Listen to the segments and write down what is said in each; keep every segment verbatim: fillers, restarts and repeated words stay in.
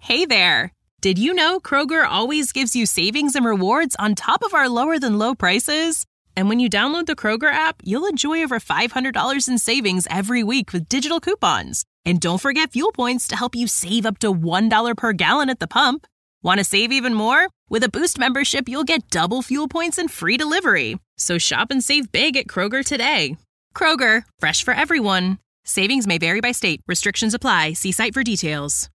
Hey there! Did you know Kroger always gives you savings and rewards on top of our lower-than-low prices? And when you download the Kroger app, you'll enjoy over five hundred dollars in savings every week with digital coupons. And don't forget fuel points to help you save up to one dollar per gallon at the pump. Want to save even more? With a Boost membership, you'll get double fuel points and free delivery. So shop and save big at Kroger today. Kroger, fresh for everyone. Savings may vary by state. Restrictions apply. See site for details.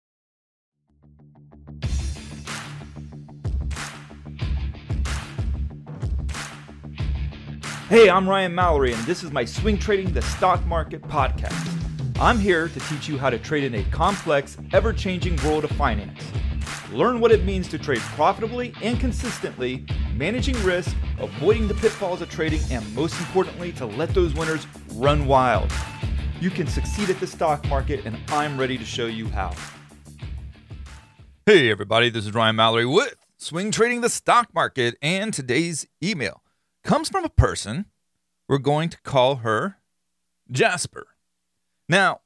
Hey, I'm Ryan Mallory, and this is my Swing Trading the Stock Market podcast. I'm here to teach you how to trade in a complex, ever-changing world of finance. Learn what it means to trade profitably and consistently, managing risk, avoiding the pitfalls of trading, and most importantly, to let those winners run wild. You can succeed at the stock market, and I'm ready to show you how. Hey everybody, this is Ryan Mallory with Swing Trading the Stock Market, and today's email comes from a person. We're going to call her Jasper. Now,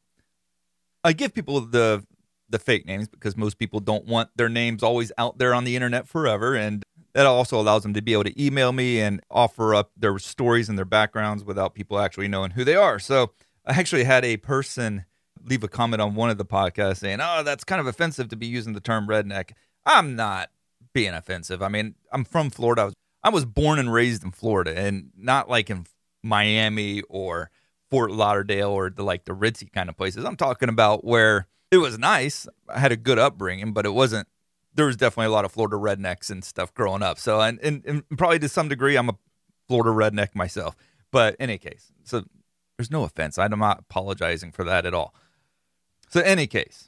I give people the the fake names because most people don't want their names always out there on the internet forever, and that also allows them to be able to email me and offer up their stories and their backgrounds without people actually knowing who they are. So I actually had a person leave a comment on one of the podcasts saying, oh, that's kind of offensive to be using the term redneck. I'm not being offensive. I mean, I'm from Florida. I was I was born and raised in Florida, and not like in Miami or Fort Lauderdale or the like the ritzy kind of places. I'm talking about where it was nice. I had a good upbringing, but it wasn't. There was definitely a lot of Florida rednecks and stuff growing up. So, and, and, and probably to some degree, I'm a Florida redneck myself. But in any case, so there's no offense. I'm not apologizing for that at all. So, in any case,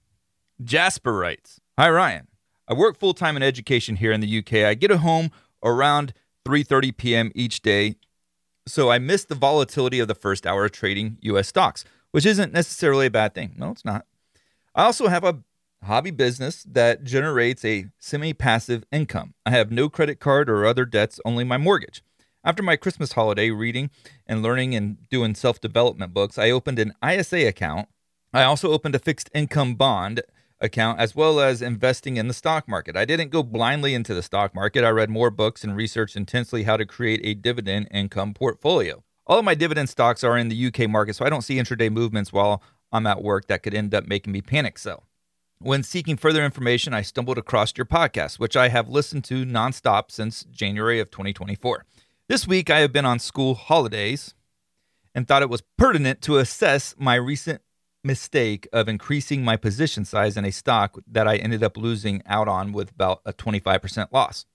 Jasper writes, "Hi Ryan, I work full time in education here in the U K. I get home around three thirty p.m. each day, so I missed the volatility of the first hour of trading U S stocks, which isn't necessarily a bad thing. No, it's not. I also have a hobby business that generates a semi-passive income. I have no credit card or other debts, only my mortgage. After my Christmas holiday reading and learning and doing self-development books, I opened an I S A account. I also opened a fixed income bond account, as well as investing in the stock market. I didn't go blindly into the stock market. I read more books and researched intensely how to create a dividend income portfolio. All of my dividend stocks are in the U K market, so I don't see intraday movements while I'm at work that could end up making me panic sell. When seeking further information, I stumbled across your podcast, which I have listened to nonstop since January of twenty twenty-four. This week, I have been on school holidays and thought it was pertinent to assess my recent mistake of increasing my position size in a stock that I ended up losing out on with about a twenty-five percent loss.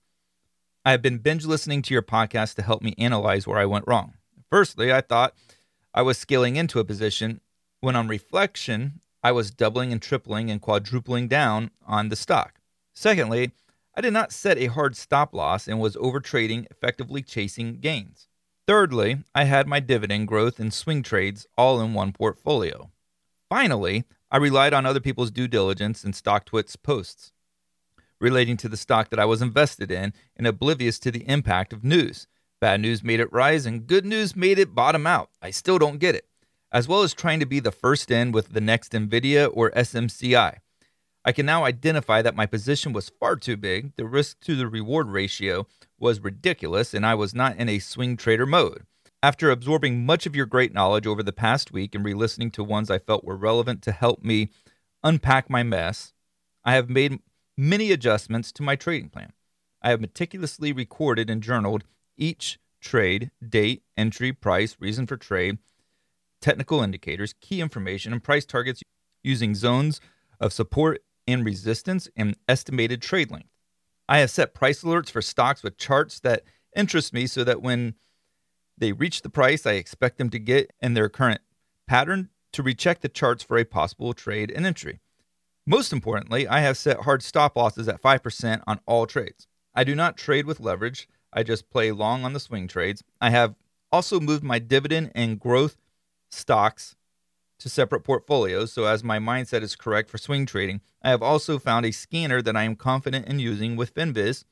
I have been binge listening to your podcast to help me analyze where I went wrong. Firstly, I thought I was scaling into a position when on reflection, I was doubling and tripling and quadrupling down on the stock. Secondly, I did not set a hard stop loss and was overtrading, effectively chasing gains. Thirdly, I had my dividend growth and swing trades all in one portfolio. Finally, I relied on other people's due diligence and StockTwits posts relating to the stock that I was invested in and oblivious to the impact of news. Bad news made it rise and good news made it bottom out. I still don't get it. As well as trying to be the first in with the next NVIDIA or S M C I. I can now identify that my position was far too big, the risk to the reward ratio was ridiculous, and I was not in a swing trader mode. After absorbing much of your great knowledge over the past week and re-listening to ones I felt were relevant to help me unpack my mess, I have made many adjustments to my trading plan. I have meticulously recorded and journaled each trade, date, entry, price, reason for trade, technical indicators, key information, and price targets using zones of support and resistance and estimated trade length. I have set price alerts for stocks with charts that interest me so that when they reach the price I expect them to get in their current pattern, to recheck the charts for a possible trade and entry. Most importantly, I have set hard stop losses at five percent on all trades. I do not trade with leverage. I just play long on the swing trades. I have also moved my dividend and growth stocks to separate portfolios, so as my mindset is correct for swing trading, I have also found a scanner that I am confident in using with Finviz.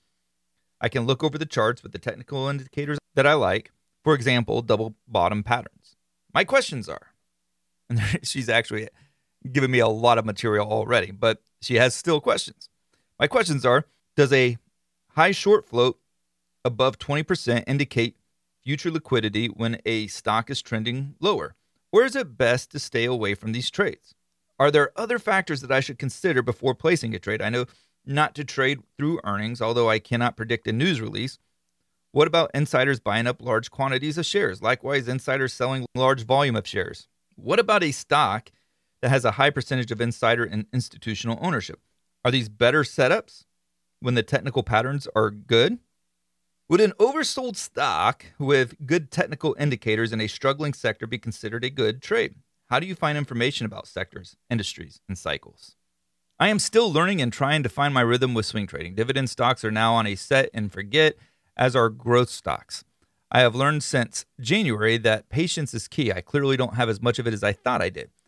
I can look over the charts with the technical indicators that I like, for example, double bottom patterns. My questions are, and she's actually given me a lot of material already, but She has still questions. My questions are, does a high short float above twenty percent indicate future liquidity when a stock is trending lower? Or is it best to stay away from these trades? Are there other factors that I should consider before placing a trade? I know not to trade through earnings, although I cannot predict a news release. What about insiders buying up large quantities of shares? Likewise, insiders selling large volume of shares. What about a stock that has a high percentage of insider and institutional ownership? Are these better setups when the technical patterns are good? Would an oversold stock with good technical indicators in a struggling sector be considered a good trade? How do you find information about sectors, industries, and cycles? I am still learning and trying to find my rhythm with swing trading. Dividend stocks are now on a set and forget, as are growth stocks. I have learned since January that patience is key. I clearly don't have as much of it as I thought I did.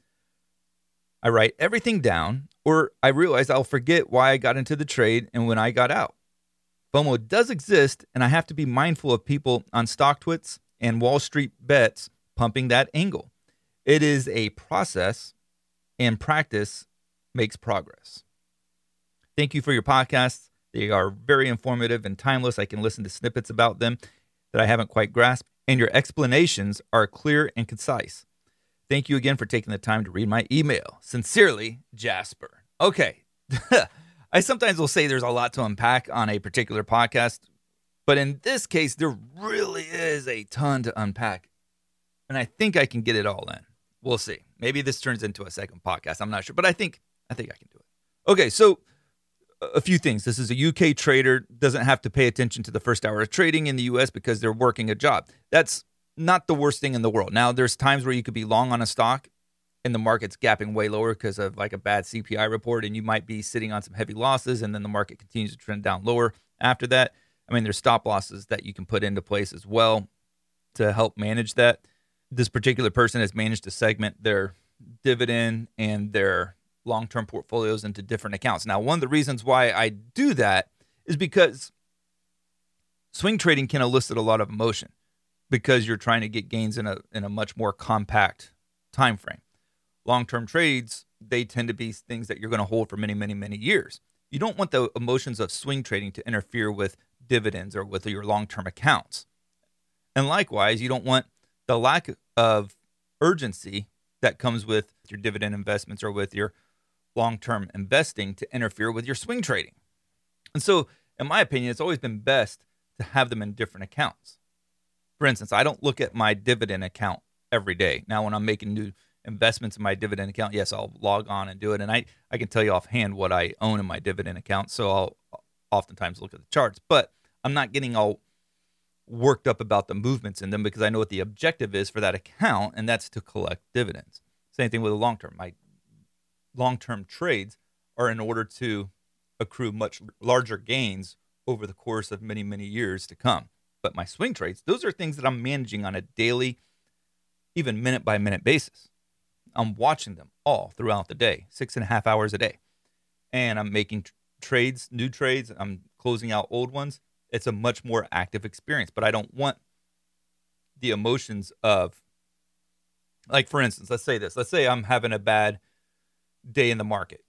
I write everything down, or I realize I'll forget why I got into the trade and when I got out. FOMO does exist, and I have to be mindful of people on StockTwits and Wall Street bets pumping that angle. It is a process, and practice makes progress. Thank you for your podcasts. They are very informative and timeless. I can listen to snippets about them that I haven't quite grasped, and your explanations are clear and concise. Thank you again for taking the time to read my email. Sincerely, Jasper. Okay. I sometimes will say there's a lot to unpack on a particular podcast, but in this case, there really is a ton to unpack, and I think I can get it all in. We'll see. Maybe this turns into a second podcast. I'm not sure, but I think I think I can do it. Okay, so a few things. This is a U K trader, doesn't have to pay attention to the first hour of trading in the U S because they're working a job. That's not the worst thing in the world. Now, there's times where you could be long on a stock and the market's gapping way lower because of like a bad C P I report, and you might be sitting on some heavy losses, and then the market continues to trend down lower after that. I mean, there's stop losses that you can put into place as well to help manage that. This particular person has managed to segment their dividend and their long-term portfolios into different accounts. Now, one of the reasons why I do that is because swing trading can elicit a lot of emotion because you're trying to get gains in a in a much more compact time frame. Long-term trades, they tend to be things that you're going to hold for many, many, many years. You don't want the emotions of swing trading to interfere with dividends or with your long-term accounts. And likewise, you don't want the lack of urgency that comes with your dividend investments or with your long-term investing to interfere with your swing trading. And so, in my opinion, it's always been best to have them in different accounts. For instance, I don't look at my dividend account every day. Now, when I'm making new investments in my dividend account, yes, I'll log on and do it. And I, I can tell you offhand what I own in my dividend account. So I'll oftentimes look at the charts, but I'm not getting all worked up about the movements in them because I know what the objective is for that account, and that's to collect dividends. Same thing with the long term. My long-term trades are in order to accrue much larger gains over the course of many, many years to come. But my swing trades, those are things that I'm managing on a daily, even minute by minute basis. I'm watching them all throughout the day, six and a half hours a day. And I'm making t- trades, new trades. I'm closing out old ones. It's a much more active experience, but I don't want the emotions of, like, for instance, let's say this. Let's say I'm having a bad day in the market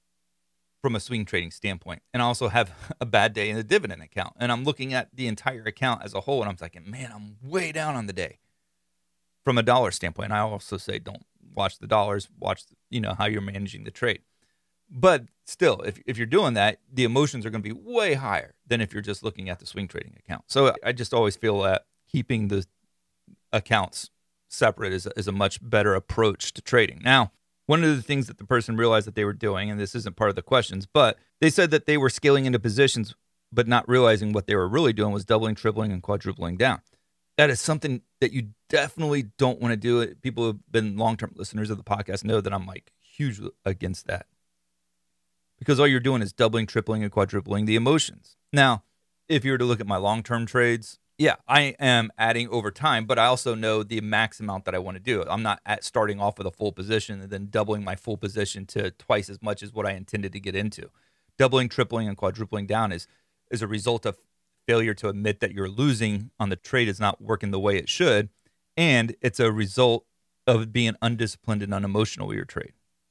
from a swing trading standpoint, and I also have a bad day in the dividend account. And I'm looking at the entire account as a whole, and I'm thinking, man, I'm way down on the day from a dollar standpoint. I also say don't watch the dollars, watch, you know, how you're managing the trade. But still, if, if you're doing that, the emotions are going to be way higher than if you're just looking at the swing trading account. So I just always feel that keeping the accounts separate is a, is a much better approach to trading. Now, one of the things that the person realized that they were doing, and this isn't part of the questions, but they said that they were scaling into positions, but not realizing what they were really doing was doubling, tripling, and quadrupling down. That is something that you definitely don't want to do. People who have been long-term listeners of the podcast know that I'm like huge against that. Because all you're doing is doubling, tripling, and quadrupling the emotions. Now, if you were to look at my long-term trades, yeah, I am adding over time, but I also know the max amount that I want to do. I'm not at starting off with a full position and then doubling my full position to twice as much as what I intended to get into. Doubling, tripling, and quadrupling down is, is a result of failure to admit that you're losing on the trade is not working the way it should, and it's a result of being undisciplined and unemotional with your trade.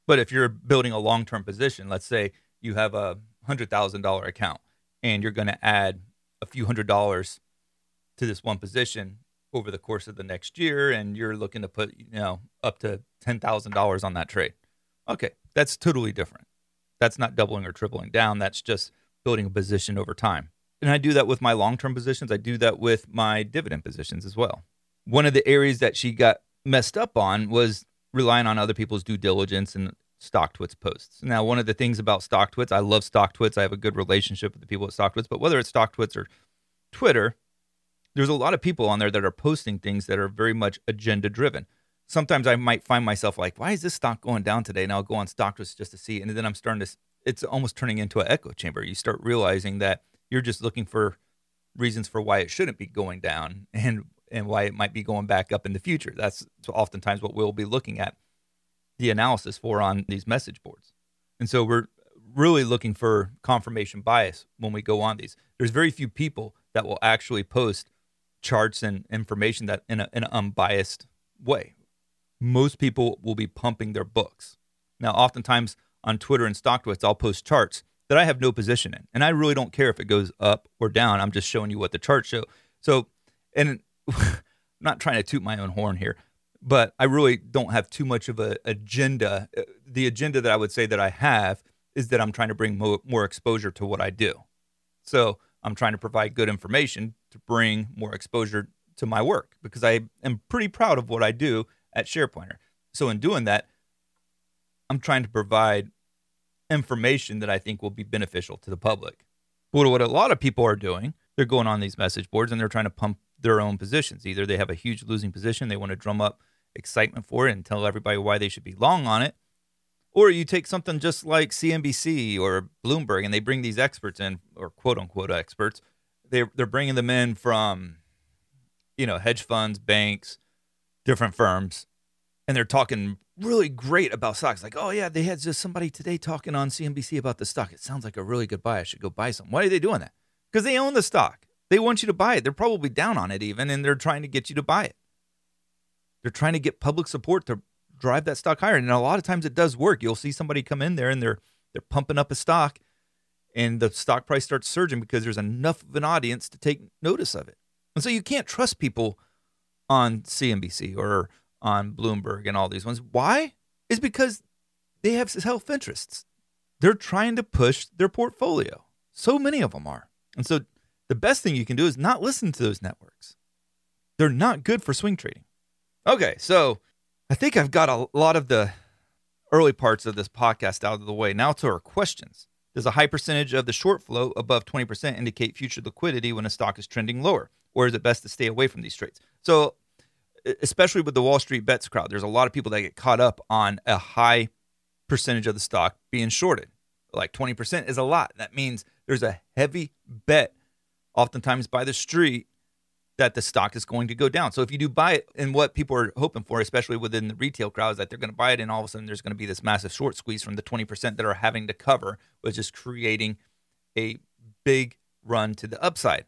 But if you're building a long-term position, let's say you have a one hundred thousand dollars account and you're going to add a few hundred dollars to this one position over the course of the next year, and you're looking to put, you know, up to ten thousand dollars on that trade. Okay, that's totally different. That's not doubling or tripling down. That's just building a position over time. And I do that with my long-term positions. I do that with my dividend positions as well. One of the areas that she got messed up on was relying on other people's due diligence and StockTwits posts. Now, one of the things about StockTwits, I love StockTwits. I have a good relationship with the people at StockTwits, but whether it's StockTwits or Twitter, there's a lot of people on there that are posting things that are very much agenda-driven. Sometimes I might find myself like, why is this stock going down today? And I'll go on StockTwits just to see. And then I'm starting to, it's almost turning into an echo chamber. You start realizing that you're just looking for reasons for why it shouldn't be going down and, and why it might be going back up in the future. That's oftentimes what we'll be looking at the analysis for on these message boards. And so we're really looking for confirmation bias when we go on these. There's very few people that will actually post charts and information that in, a, in an unbiased way. Most people will be pumping their books. Now, oftentimes on Twitter and StockTwits, I'll post charts that I have no position in. And I really don't care if it goes up or down. I'm just showing you what the charts show. So, and I'm not trying to toot my own horn here, but I really don't have too much of an agenda. The agenda that I would say that I have is that I'm trying to bring more, more exposure to what I do. So I'm trying to provide good information to bring more exposure to my work because I am pretty proud of what I do at SharePointer. So in doing that, I'm trying to provide information that I think will be beneficial to the public. But what a lot of people are doing, they're going on these message boards and they're trying to pump their own positions. Either they have a huge losing position, they want to drum up excitement for it and tell everybody why they should be long on it. Or you take something just like C N B C or Bloomberg and they bring these experts in, or quote unquote experts. They're, they're bringing them in from, you know, hedge funds, banks, different firms, and they're talking really great about stocks. Like, oh, yeah, they had just somebody today talking on C N B C about the stock. It sounds like a really good buy. I should go buy some. Why are they doing that? Because they own the stock. They want you to buy it. They're probably down on it even, and they're trying to get you to buy it. They're trying to get public support to drive that stock higher. And a lot of times it does work. You'll see somebody come in there and they're they're pumping up a stock, and the stock price starts surging because there's enough of an audience to take notice of it. And so you can't trust people on C N B C or on Bloomberg and all these ones. Why? Is because they have self-interests. They're trying to push their portfolio. So many of them are. And so the best thing you can do is not listen to those networks. They're not good for swing trading. Okay, so I think I've got a lot of the early parts of this podcast out of the way. Now to our questions. Does a high percentage of the short flow above twenty percent indicate future liquidity when a stock is trending lower? Or is it best to stay away from these trades? So especially with the Wall Street bets crowd, there's a lot of people that get caught up on a high percentage of the stock being shorted. Like twenty percent is a lot. That means there's a heavy bet, oftentimes by the street, that the stock is going to go down. So if you do buy it, and what people are hoping for, especially within the retail crowd, is that they're going to buy it, and all of a sudden there's going to be this massive short squeeze from the twenty percent that are having to cover, which is creating a big run to the upside.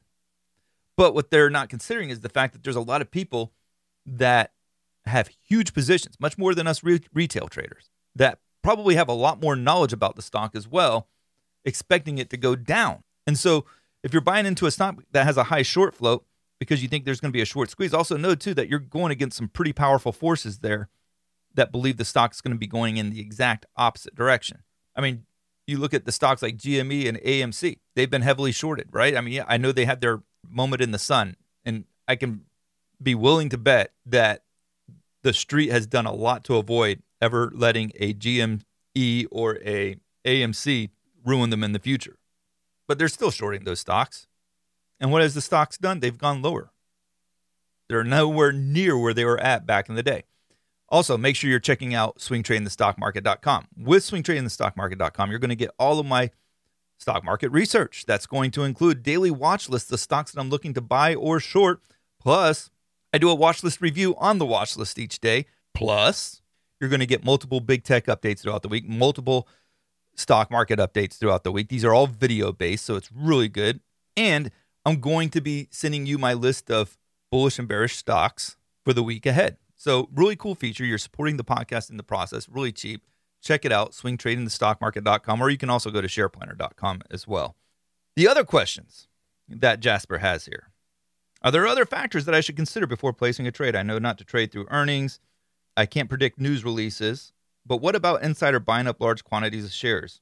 But what they're not considering is the fact that there's a lot of people that have huge positions, much more than us re- retail traders, that probably have a lot more knowledge about the stock as well, expecting it to go down. And so if you're buying into a stock that has a high short float because you think there's going to be a short squeeze, also know too that you're going against some pretty powerful forces there that believe the stock's going to be going in the exact opposite direction. I mean, you look at the stocks like G M E and A M C, they've been heavily shorted, right? I mean, yeah, I know they had their moment in the sun, and I can be willing to bet that the street has done a lot to avoid ever letting a G M E or a A M C ruin them in the future. But they're still shorting those stocks. And what has the stocks done? They've gone lower. They're nowhere near where they were at back in the day. Also, make sure you're checking out swing trading the stock market dot com. With swing trading the stock market dot com, you're going to get all of my stock market research. That's going to include daily watch lists of stocks that I'm looking to buy or short. Plus, I do a watch list review on the watch list each day. Plus, you're going to get multiple big tech updates throughout the week, multiple stock market updates throughout the week. These are all video-based, so it's really good. And I'm going to be sending you my list of bullish and bearish stocks for the week ahead. So really cool feature. You're supporting the podcast in the process, really cheap. check it out, swing trading the stock market dot com, or you can also go to share planner dot com as well. The other questions that Jasper has here. Are there other factors that I should consider before placing a trade? I know not to trade through earnings. I can't predict news releases. But what about insider buying up large quantities of shares?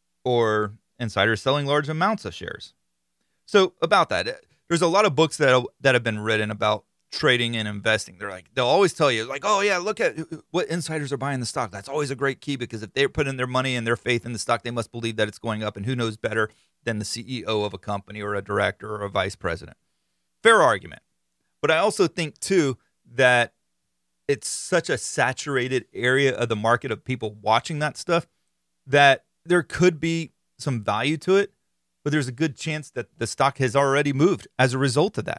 Or insiders selling large amounts of shares? So about that, there's a lot of books that that have been written about trading and investing. They're like, they'll always tell you, like, oh yeah, look at what insiders are buying the stock. That's always a great key, because if they're putting their money and their faith in the stock, they must believe that it's going up. And who knows better than the C E O of a company or a director or a vice president? Fair argument. But I also think too that it's such a saturated area of the market of people watching that stuff that there could be some value to it, but there's a good chance that the stock has already moved as a result of that.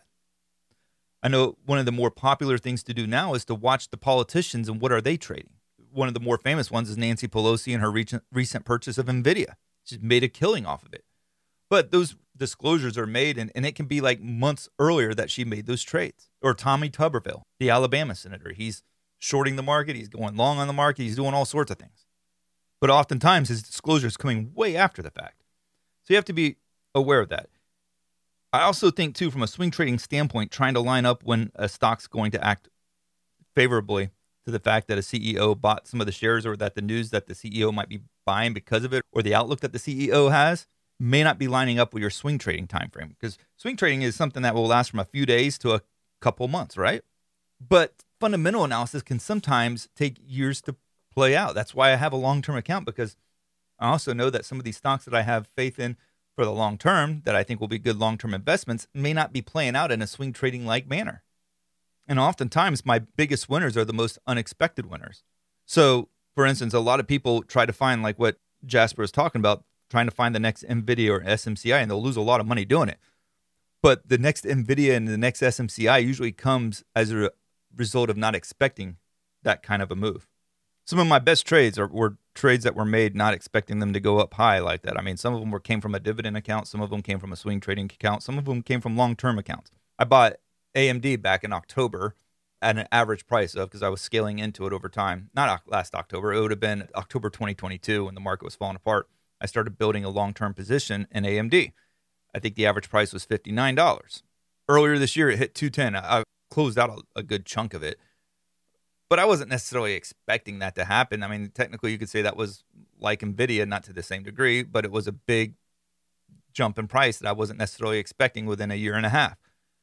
I know one of the more popular things to do now is to watch the politicians and what are they trading. One of the more famous ones is Nancy Pelosi and her recent, recent purchase of NVIDIA. She's made a killing off of it. But those disclosures are made, and, and it can be like months earlier that she made those trades. Or Tommy Tuberville, the Alabama senator. He's shorting the market. He's going long on the market. He's doing all sorts of things. But oftentimes his disclosure is coming way after the fact. So you have to be aware of that. I also think, too, from a swing trading standpoint, trying to line up when a stock's going to act favorably to the fact that a C E O bought some of the shares, or that the news that the C E O might be buying because of it, or the outlook that the C E O has, may not be lining up with your swing trading time frame. Because swing trading is something that will last from a few days to a couple months, right? But fundamental analysis can sometimes take years to play out. That's why I have a long-term account, because I also know that some of these stocks that I have faith in for the long term, that I think will be good long-term investments, may not be playing out in a swing trading-like manner. And oftentimes, my biggest winners are the most unexpected winners. So, for instance, a lot of people try to find, like what Jasper is talking about, trying to find the next NVIDIA or S M C I, and they'll lose a lot of money doing it. But the next NVIDIA and the next S M C I usually comes as a result of not expecting that kind of a move. Some of my best trades are, were trades that were made not expecting them to go up high like that. I mean, some of them were came from a dividend account. Some of them came from a swing trading account. Some of them came from long-term accounts. I bought A M D back in October at an average price of, because I was scaling into it over time. Not last October. It would have been October twenty twenty-two when the market was falling apart. I started building a long-term position in A M D. I think the average price was fifty-nine dollars. Earlier this year, it hit two ten. I closed out a, a good chunk of it. But I wasn't necessarily expecting that to happen. I mean, technically, you could say that was like NVIDIA, not to the same degree, but it was a big jump in price that I wasn't necessarily expecting within a year and a half.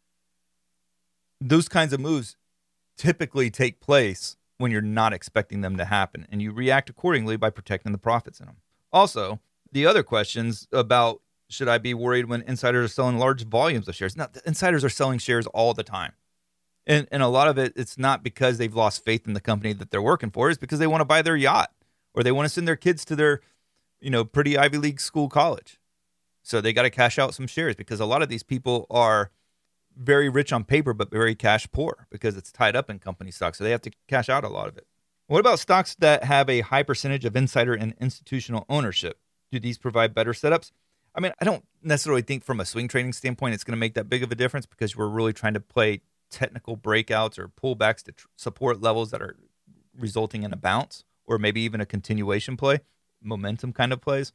Those kinds of moves typically take place when you're not expecting them to happen, and you react accordingly by protecting the profits in them. Also, the other questions about, should I be worried when insiders are selling large volumes of shares? Now, the insiders are selling shares all the time. And and a lot of it, it's not because they've lost faith in the company that they're working for. It's because they want to buy their yacht, or they want to send their kids to their, you know, pretty Ivy League school college. So they got to cash out some shares, because a lot of these people are very rich on paper, but very cash poor, because it's tied up in company stocks. So they have to cash out a lot of it. What about stocks that have a high percentage of insider and institutional ownership? Do these provide better setups? I mean, I don't necessarily think from a swing trading standpoint it's going to make that big of a difference, because we're really trying to play technical breakouts or pullbacks to tr- support levels that are resulting in a bounce, or maybe even a continuation play, momentum kind of plays.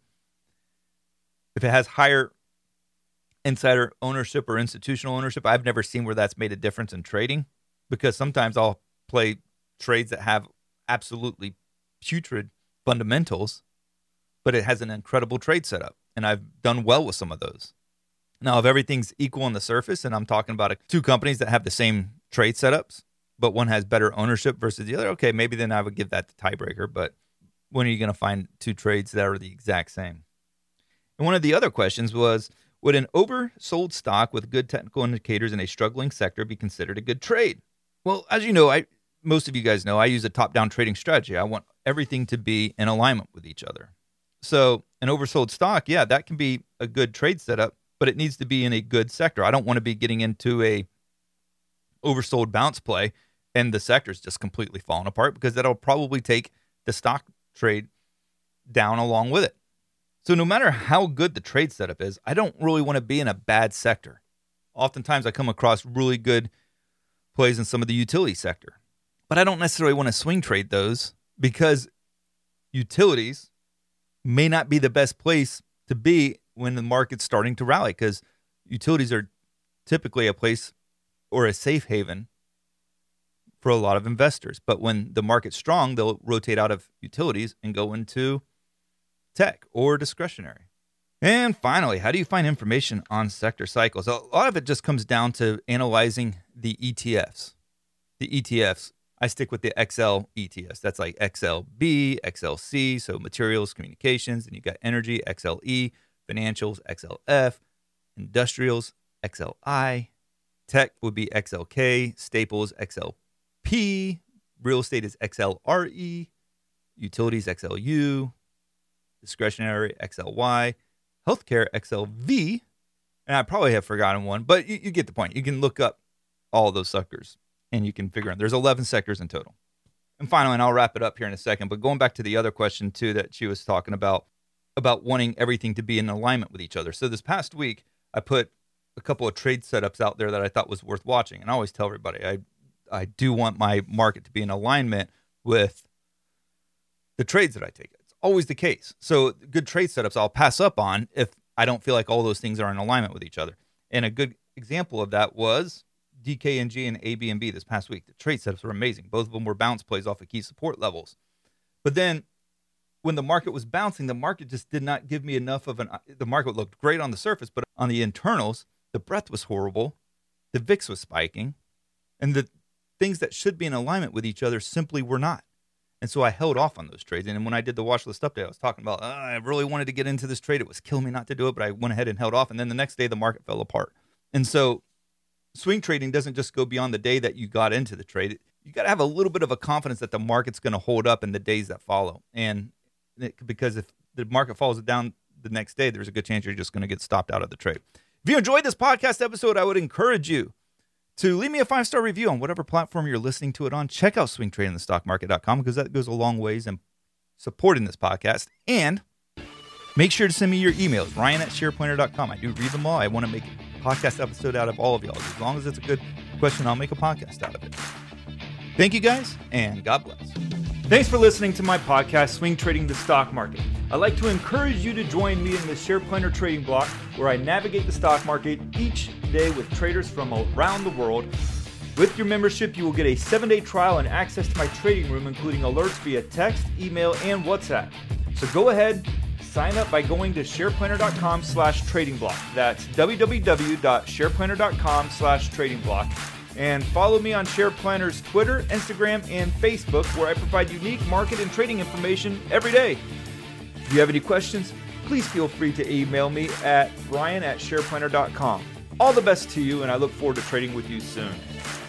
If it has higher insider ownership or institutional ownership, I've never seen where that's made a difference in trading, because sometimes I'll play trades that have absolutely putrid fundamentals, but it has an incredible trade setup, and I've done well with some of those. Now, if everything's equal on the surface, and I'm talking about a, two companies that have the same trade setups, but one has better ownership versus the other, okay, maybe then I would give that the tiebreaker. But when are you going to find two trades that are the exact same? And one of the other questions was, would an oversold stock with good technical indicators in a struggling sector be considered a good trade? Well, as you know, I most of you guys know, I use a top-down trading strategy. I want everything to be in alignment with each other. So an oversold stock, yeah, that can be a good trade setup, but it needs to be in a good sector. I don't want to be getting into a oversold bounce play and the sector's just completely falling apart, because that'll probably take the stock trade down along with it. So no matter how good the trade setup is, I don't really want to be in a bad sector. Oftentimes I come across really good plays in some of the utility sector, but I don't necessarily want to swing trade those, because utilities may not be the best place to be when the market's starting to rally, because utilities are typically a place or a safe haven for a lot of investors. But when the market's strong, they'll rotate out of utilities and go into tech or discretionary. And finally, how do you find information on sector cycles? A lot of it just comes down to analyzing the E T Fs. The E T Fs, I stick with the X L E T Fs. That's like X L B, X L C, so materials, communications, and you got energy, X L E, financials, X L F, industrials, X L I, tech would be X L K, staples, X L P, real estate is X L R E, utilities, X L U, discretionary, X L Y, healthcare, X L V, and I probably have forgotten one, but you, you get the point. You can look up all those suckers, and you can figure out. There's eleven sectors in total. And finally, and I'll wrap it up here in a second, but going back to the other question, too, that she was talking about, about wanting everything to be in alignment with each other. So this past week, I put a couple of trade setups out there that I thought was worth watching. And I always tell everybody, I, I do want my market to be in alignment with the trades that I take. It's always the case. So good trade setups I'll pass up on if I don't feel like all those things are in alignment with each other. And a good example of that was D K N G and A B and B this past week. The trade setups were amazing. Both of them were bounce plays off of key support levels. But then when the market was bouncing, the market just did not give me enough of an, the market looked great on the surface, but on the internals, the breadth was horrible. The V I X was spiking, and the things that should be in alignment with each other simply were not. And so I held off on those trades. And when I did the watch list update, I was talking about, oh, I really wanted to get into this trade. It was killing me not to do it, but I went ahead and held off. And then the next day, the market fell apart. And so swing trading doesn't just go beyond the day that you got into the trade. You got to have a little bit of a confidence that the market's going to hold up in the days that follow. And it, because if the market falls down the next day, there's a good chance you're just going to get stopped out of the trade. If you enjoyed this podcast episode, I would encourage you to leave me a five-star review on whatever platform you're listening to it on. Check out swing trading the stock market dot com because that goes a long ways in supporting this podcast. And make sure to send me your emails, Ryan at share pointer dot com. I do read them all. I want to make a podcast episode out of all of y'all. As long as it's a good question, I'll make a podcast out of it. Thank you, guys, and God bless. Thanks for listening to my podcast, Swing Trading the Stock Market. I'd like to encourage you to join me in the SharePlanner trading block, where I navigate the stock market each day with traders from around the world. With your membership, you will get a seven-day trial and access to my trading room, including alerts via text, email, and WhatsApp. So go ahead, sign up by going to SharePlanner dot com slash trading block. That's w w w dot SharePlanner dot com slash trading block. And follow me on SharePlanner's Twitter, Instagram, and Facebook, where I provide unique market and trading information every day. If you have any questions, please feel free to email me at Ryan at SharePlanner dot com. All the best to you, and I look forward to trading with you soon.